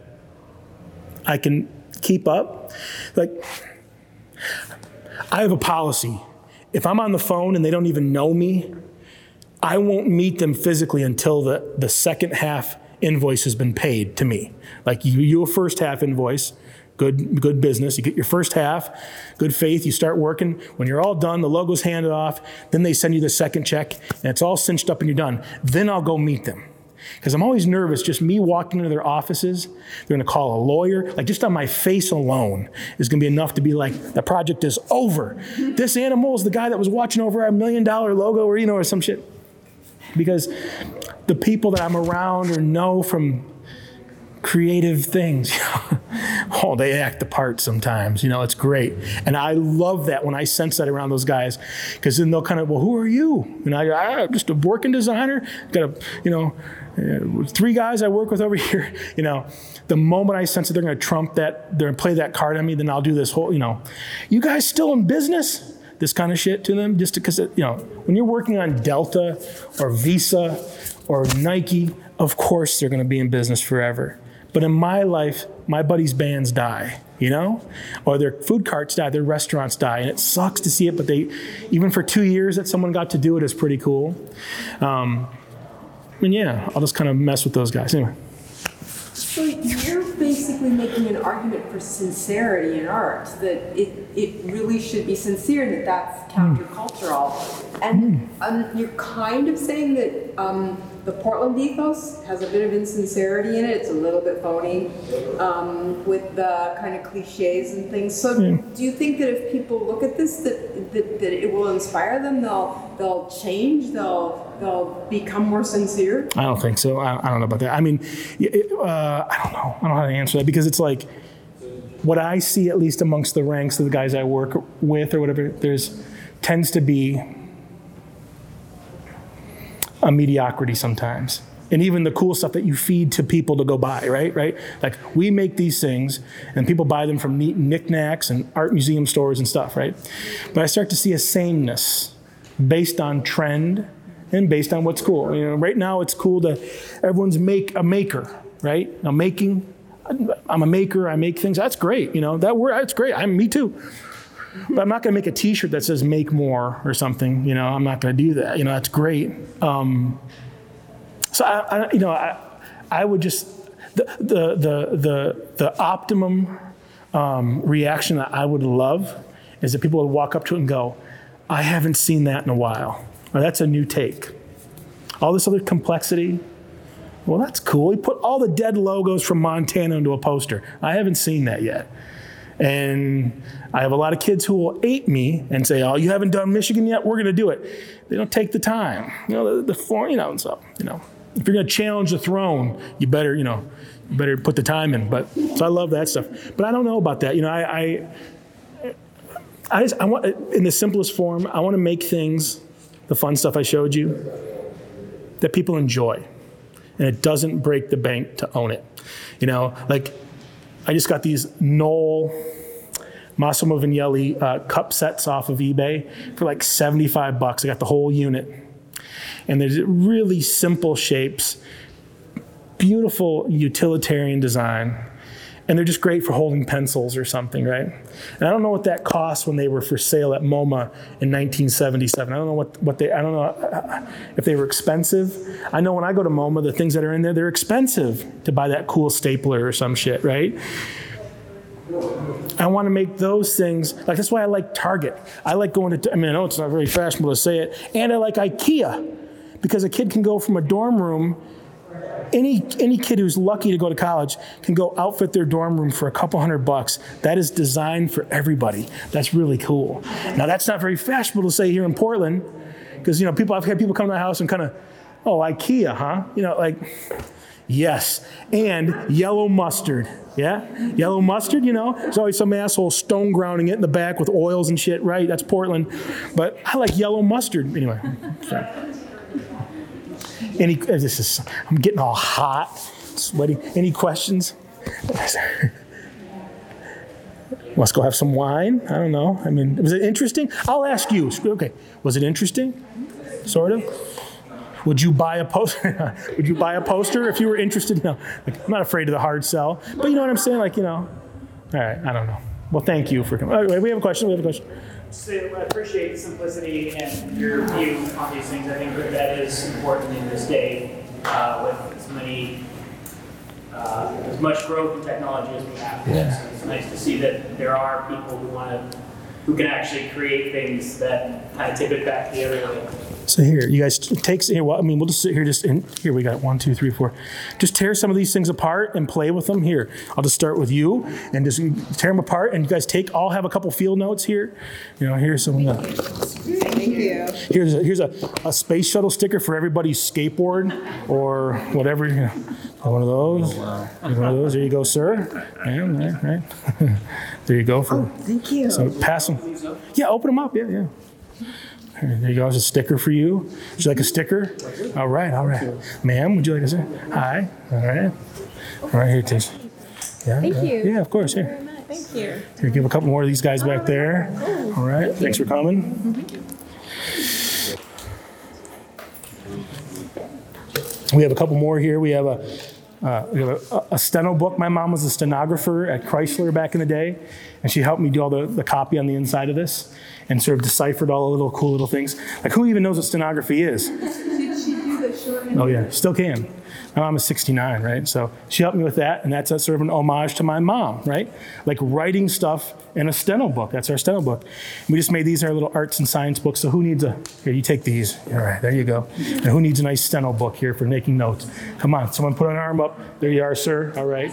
I can keep up. Like, I have a policy. If I'm on the phone and they don't even know me, I won't meet them physically until the, the second half invoice has been paid to me. Like you, you a first half invoice, good good business. You get your first half, good faith. You start working. When you're all done, the logo's handed off. Then they send you the second check, and it's all cinched up and you're done. Then I'll go meet them. Because I'm always nervous, just me walking into their offices, they're gonna call a lawyer. Like just on my face alone is gonna be enough to be like, the project is over. This animal is the guy that was watching over our million dollar logo or, you know, or some shit. Because the people that I'm around or know from creative things, oh, they act the part sometimes, you know, it's great. And I love that when I sense that around those guys, because then they'll kind of, well, who are you? And I go, I'm just a working designer, got a, you know, uh, three guys I work with over here, you know. The moment I sense that they're going to trump that, they're going to play that card on me, then I'll do this whole, you know, you guys still in business? This kind of shit to them, just because, you know, when you're working on Delta or Visa or Nike, of course they're going to be in business forever. But in my life, my buddies' bands die, you know? Or their food carts die, their restaurants die. And it sucks to see it, but they, even for two years that someone got to do it is pretty cool. Um, and yeah, I'll just kind of mess with those guys. Anyway. So you're basically making an argument for sincerity in art, that it, it really should be sincere, and that that's countercultural. And um, you're kind of saying that um, the Portland ethos has a bit of insincerity in it. It's a little bit phony um, with the kind of cliches and things. So yeah. Do you think that if people look at this, that, that, that it will inspire them, they'll they'll change, they'll they'll become more sincere? I don't think so. I, I don't know about that. I mean, it, uh, I don't know. I don't know how to answer that, because it's like what I see, at least amongst the ranks of the guys I work with or whatever, there's tends to be a mediocrity sometimes. And even the cool stuff that you feed to people to go buy, right? Right? Like we make these things and people buy them from neat knickknacks and art museum stores and stuff, right? But I start to see a sameness based on trend and based on what's cool. You know, right now it's cool to, everyone's make a maker, right? Now making, I'm a maker, I make things, that's great. You know, that word, that's great, I'm me too. But I'm not gonna make a t-shirt that says make more or something, you know, I'm not gonna do that. You know, that's great. Um, So I, I you know, I, I would just the the the the, the optimum um, reaction that I would love is that people would walk up to it and go, "I haven't seen that in a while," or "That's a new take." All this other complexity. Well, that's cool. He put all the dead logos from Montana into a poster. I haven't seen that yet. And I have a lot of kids who will hate me and say, "Oh, you haven't done Michigan yet? We're going to do it." They don't take the time. You know, the, the form, you know, and so, you know, if you're going to challenge the throne, you better, you know, you better put the time in. But so I love that stuff. But I don't know about that. You know, I, I, I just, I want, in the simplest form, I want to make things, the fun stuff I showed you, that people enjoy. And it doesn't break the bank to own it. You know, like I just got these Knoll Massimo Vignelli uh, cup sets off of eBay for like seventy-five bucks. I got the whole unit. And there's really simple shapes, beautiful utilitarian design. And they're just great for holding pencils or something, right? And I don't know what that cost when they were for sale at MoMA in nineteen seventy-seven. I don't know what, what they, I don't know if they were expensive. I know when I go to MoMA, the things that are in there, they're expensive to buy that cool stapler or some shit, right? I want to make those things, like that's why I like Target. I like going to, I mean, I know it's not very fashionable to say it, and I like IKEA, because a kid can go from a dorm room. Any any kid who's lucky to go to college can go outfit their dorm room for a couple hundred bucks. That is designed for everybody. That's really cool. Now, that's not very fashionable to say here in Portland, because, you know, people, I've had people come to my house and kind of, "Oh, IKEA, huh?" You know, like, yes. And yellow mustard. Yeah? Yellow mustard, you know? There's always some asshole stone grounding it in the back with oils and shit, right? That's Portland. But I like yellow mustard. Anyway, sorry. Any, this is, I'm getting all hot, sweaty. Any questions? Let's go have some wine. I don't know. I mean, was it interesting? I'll ask you. Okay. Was it interesting? Sort of? Would you buy a poster? Would you buy a poster if you were interested? No. Like, I'm not afraid of the hard sell. But you know what I'm saying? Like, you know. All right. I don't know. Well, thank you for coming. Oh, we have a question. We have a question. So I appreciate the simplicity and your view on these things. I think that that is important in this day uh, with as many, uh, as much growth in technology as we have. Yeah. So it's nice to see that there are people who want to, who can actually create things that kind of tip it back the other way. So here, you guys take, here, well, I mean, we'll just sit here, just in, here we got one, two, three, four. Just tear some of these things apart and play with them. Here, I'll just start with you and just tear them apart. And you guys take, all have a couple field notes here. You know, here's some. Uh, Thank you. Here's a, here's a, a space shuttle sticker for everybody's skateboard or whatever. You know, one of those. One of those. There you go, sir. And there, right. There you go. For, Oh, thank you. So pass them. Yeah, open them up. Yeah, yeah. There you go. There's a sticker for you. Would you like a sticker? All right, all right. Ma'am, would you like a sticker? Hi. All right. All right, here it is. Yeah, Thank yeah. you. Yeah, of course. Here. Very much. Thank you. Here, give a couple more of these guys back there. All right. Thanks for coming. We have a couple more here. We have a uh, we have a, a steno book. My mom was a stenographer at Chrysler back in the day, and she helped me do all the, the copy on the inside of this and sort of deciphered all the little cool little things. Like, who even knows what stenography is? Did she do the short? Oh, yeah, still can. My mom is sixty-nine, right? So she helped me with that, and that's a sort of an homage to my mom, right? Like writing stuff in a steno book. That's our steno book. We just made these our little arts and science books. So who needs a, here, you take these. All right, there you go. And who needs a nice steno book here for making notes? Come on, someone put an arm up. There you are, sir. All right.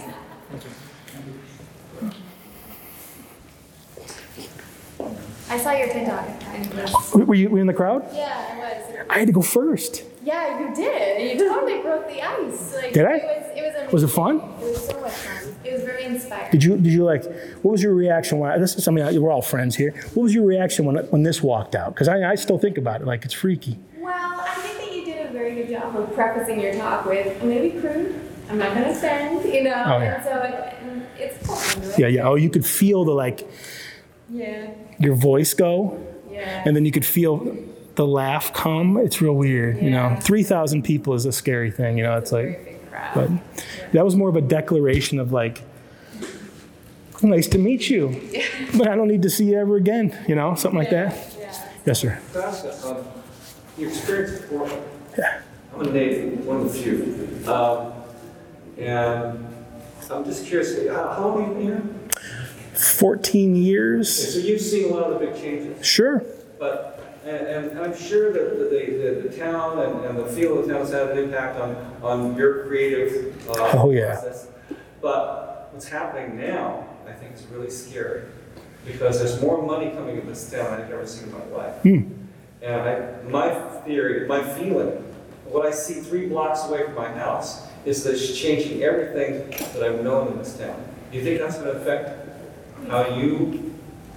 I saw your TikTok. And was, Were you, were you in the crowd? yeah, I was. I had to go first. Yeah, you did. You totally broke the ice. Like, Did I? It was, it was amazing. Was it fun? It was so much fun. It was very inspiring. Did you, did you like, what was your reaction when, this is something, we're all friends here. What was your reaction when, when this walked out? Because I, I still think about it, like it's freaky. Well, I think that you did a very good job of prefacing your talk with, I'm going to be crude. I'm not going to offend, you know? Oh, yeah. And so it, and it's fun, right? Yeah, yeah. Oh, you could feel the like, Yeah. your voice go, Yeah. and then you could feel the laugh come. It's real weird, you know. Yeah. three thousand people is a scary thing, you know. It's Very like, big crowd. but that was more of a declaration of like, nice to meet you, but I don't need to see you ever again, you know, something like that. Yeah. Yes, sir. Could I ask, um, your experience before, Yeah. I'm a native, one of the few. Um, and I'm just curious, how, how long have you been here? fourteen years. Okay, so you've seen a lot of the big changes. Sure. But, and, and I'm sure that the, the, the town and, and the feel of the town has had an impact on, on your creative uh, oh, yeah. process. But what's happening now, I think, is really scary. Because there's more money coming in this town than I've ever seen in my life. Mm. And I, my theory, my feeling, what I see three blocks away from my house is that it's changing everything that I've known in this town. Do you think that's going to affect how you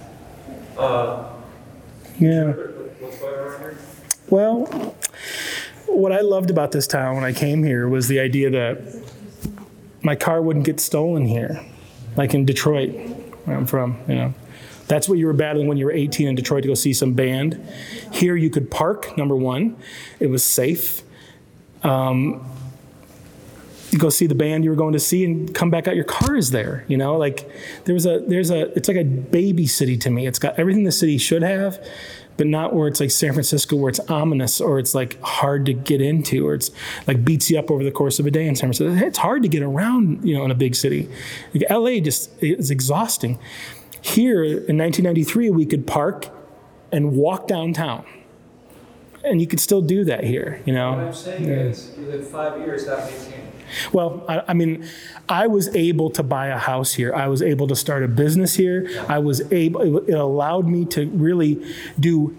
uh, yeah. what's going on here? Well, what I loved about this town when I came here was the idea that my car wouldn't get stolen here, like in Detroit, where I'm from, you know. That's what you were battling when you were eighteen in Detroit to go see some band. Here you could park, number one. It was safe. Um, you go see the band you were going to see and come back out, your car is there, you know? Like, there was a, there's a, it's like a baby city to me. It's got everything the city should have, but not where it's like San Francisco, where it's ominous, or it's like hard to get into, or it's like beats you up over the course of a day in San Francisco. It's hard to get around, you know, in a big city. Like L A just is exhausting. Here in nineteen ninety-three, we could park and walk downtown. And you could still do that here, you know? What I'm saying yeah. is, within five years, that may change. Well, I, I mean, I was able to buy a house here. I was able to start a business here. I was able, it allowed me to really do,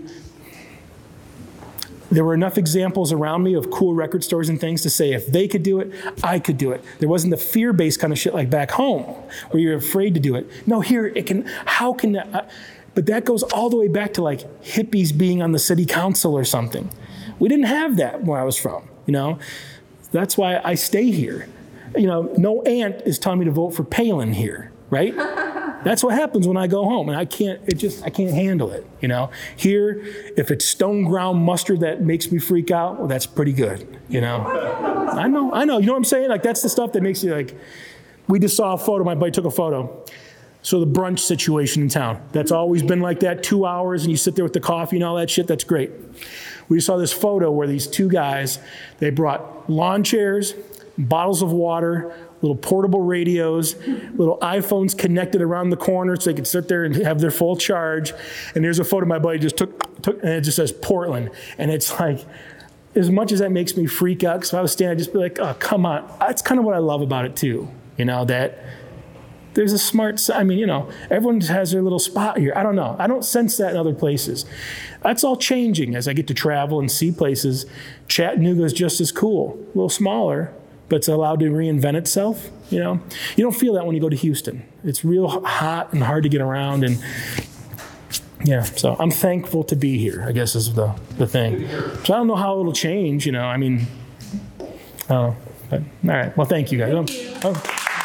there were enough examples around me of cool record stores and things to say if they could do it, I could do it. There wasn't the fear-based kind of shit like back home where you're afraid to do it. No, here it can, how can that, uh, but that goes all the way back to like hippies being on the city council or something. We didn't have that where I was from, you know? That's why I stay here. You know, no aunt is telling me to vote for Palin here, right? That's what happens when I go home, and I can't, it just, I can't handle it, you know? Here, if it's stone ground mustard that makes me freak out, well, that's pretty good, you know? I know, I know, you know what I'm saying? Like, that's the stuff that makes you like, we just saw a photo, my buddy took a photo. So the brunch situation in town, that's always been like that, two hours, and you sit there with the coffee and all that shit, that's great. We saw this photo where these two guys, they brought lawn chairs, bottles of water, little portable radios, little iPhones connected around the corner so they could sit there and have their full charge. And there's a photo my buddy just took, took and it just says Portland. And it's like, as much as that makes me freak out, because if I was standing, I'd just be like, oh, come on. That's kind of what I love about it too, you know, that there's a smart, I mean, you know, everyone has their little spot here. I don't know. I don't sense that in other places. That's all changing as I get to travel and see places. Chattanooga is just as cool, a little smaller, but it's allowed to reinvent itself, you know. You don't feel that when you go to Houston. It's real hot and hard to get around, and yeah, so I'm thankful to be here, I guess is the, the thing. So I don't know how it'll change, you know, I mean, I don't know, but all right. Well, thank you guys. Thank you. Oh.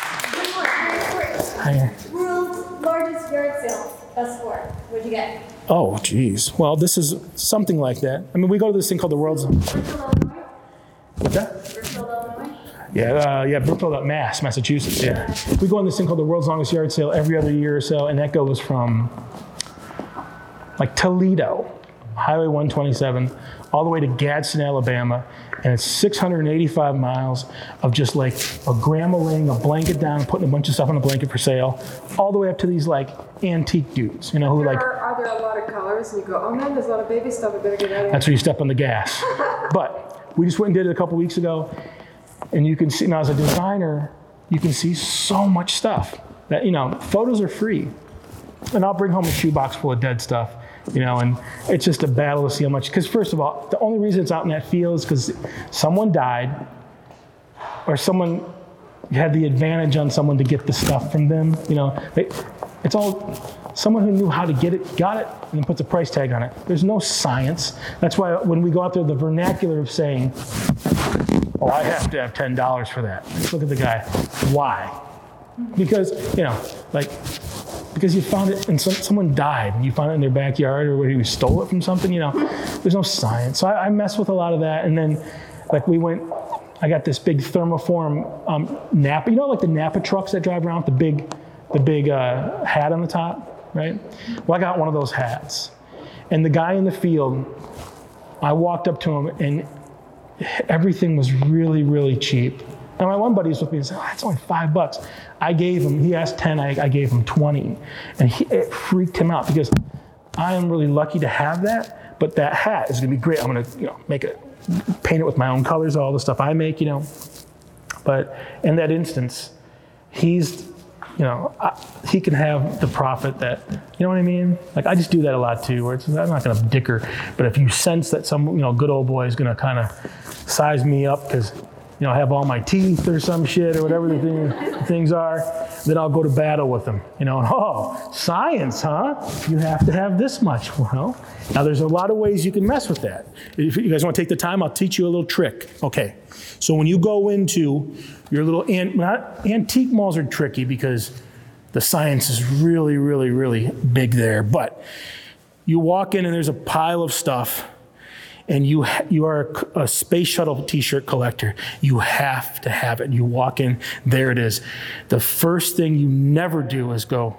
Hi. World's largest yard sale thus far. What'd you get? Oh, geez. Well, this is something like that. I mean, we go to this thing called the World's... Brookfield, Illinois? What's that? Brookfield, Illinois? Yeah, uh, yeah, Brookfield, Mass, Massachusetts, yeah. We go on this thing called the World's Longest Yard Sale every other year or so, and that goes from, like, Toledo, Highway one twenty-seven, all the way to Gadsden, Alabama, and it's six hundred eighty-five miles of just like a grandma laying a blanket down, putting a bunch of stuff on a blanket for sale, all the way up to these like antique dudes, you know, who There like, are, are there a lot of colors? And you go, oh man, there's a lot of baby stuff. I better get out of here. that's where you step on the gas. But we just went and did it a couple weeks ago, and you can see, now as a designer, you can see so much stuff that, you know, photos are free. And I'll bring home a shoebox full of dead stuff. You know, and it's just a battle to see how much, because first of all, the only reason it's out in that field is because someone died or someone had the advantage on someone to get the stuff from them. You know, they, it's all someone who knew how to get it, got it, and then puts a price tag on it. There's no science. That's why when we go out there, the vernacular of saying, oh, I have to have ten dollars for that. Let's look at the guy. Why? Because, you know, like, because you found it and some, someone died and you found it in their backyard or where you stole it from something, you know, there's no science. So I, I mess with a lot of that. And then like we went, I got this big thermoform um, Napa, you know, like the Napa trucks that drive around with the big, the big uh, hat on the top, right? Well, I got one of those hats. And the guy in the field, I walked up to him and everything was really, really cheap. And my one buddy was with me and said, oh, that's only five bucks. I gave him, he asked ten, I, I gave him twenty. And he, it freaked him out because I am really lucky to have that, but that hat is gonna be great. I'm gonna, you know, make it, paint it with my own colors, all the stuff I make, you know. But in that instance, he's, you know, I, he can have the profit that, you know what I mean? Like I just do that a lot too, where it's, I'm not gonna dicker, but if you sense that some, you know, good old boy is gonna kind of size me up because, you know, I have all my teeth or some shit or whatever the thing, things are, then I'll go to battle with them. You know, and, oh, science, huh? You have to have this much. Well, now there's a lot of ways you can mess with that. If you guys want to take the time, I'll teach you a little trick. Okay, so when you go into your little, an, not, antique malls are tricky because the science is really, really, really big there. But you walk in and there's a pile of stuff, and you you are a space shuttle t-shirt collector. You have to have it. You walk in, there it is. The first thing you never do is go,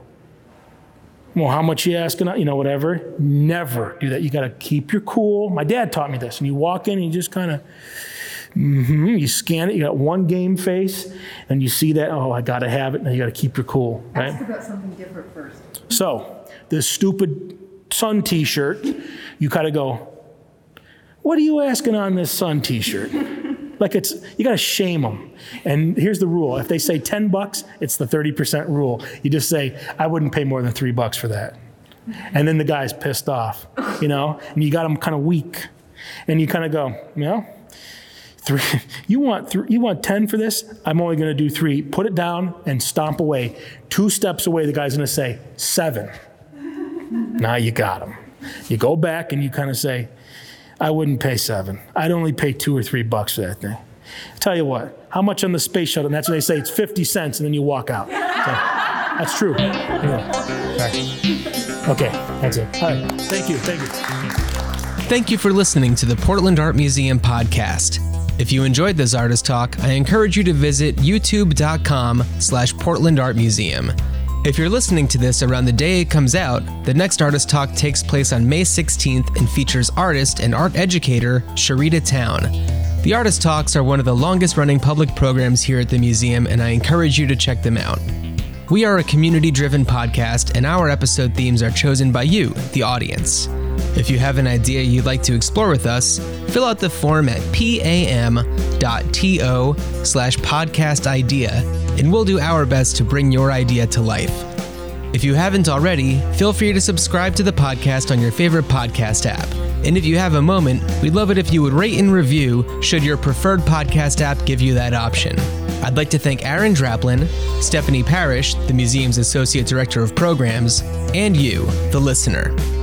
well, how much you asking? You know, whatever. Never do that. You got to keep your cool. My dad taught me this. And you walk in and you just kind of, mm-hmm, you scan it. You got one game face, and you see that, oh, I got to have it. Now you got to keep your cool. Right? Ask about something different first. So this stupid sun t-shirt, you kind of go, what are you asking on this Sun t-shirt? Like it's, you gotta shame them. And here's the rule. If they say ten bucks, it's the thirty percent rule. You just say, I wouldn't pay more than three bucks for that. And then the guy's pissed off, you know? And you got him kind of weak. And you kind of go, you know, three, you want three, you want ten for this? I'm only gonna do three. Put it down and stomp away. Two steps away, the guy's gonna say, seven. Now you got him. You go back and you kind of say, I wouldn't pay seven. I'd only pay two or three bucks for that thing. Tell you what, how much on the space shuttle? And that's when they say it's fifty cents, and then you walk out. So, that's true. Anyway, right. Okay, that's it. All right, thank you, thank you. Thank you for listening to the Portland Art Museum podcast. If you enjoyed this artist talk, I encourage you to visit youtube.com slash Portland Art Museum. If you're listening to this around the day it comes out, the next Artist Talk takes place on May sixteenth and features artist and art educator Sharita Town. The Artist Talks are one of the longest running public programs here at the museum, and I encourage you to check them out. We are a community-driven podcast, and our episode themes are chosen by you, the audience. If you have an idea you'd like to explore with us, fill out the form at pam.to slash podcast idea, and we'll do our best to bring your idea to life. If you haven't already, feel free to subscribe to the podcast on your favorite podcast app. And if you have a moment, we'd love it if you would rate and review should your preferred podcast app give you that option. I'd like to thank Aaron Draplin, Stephanie Parrish, the museum's Associate Director of Programs, and you, the listener.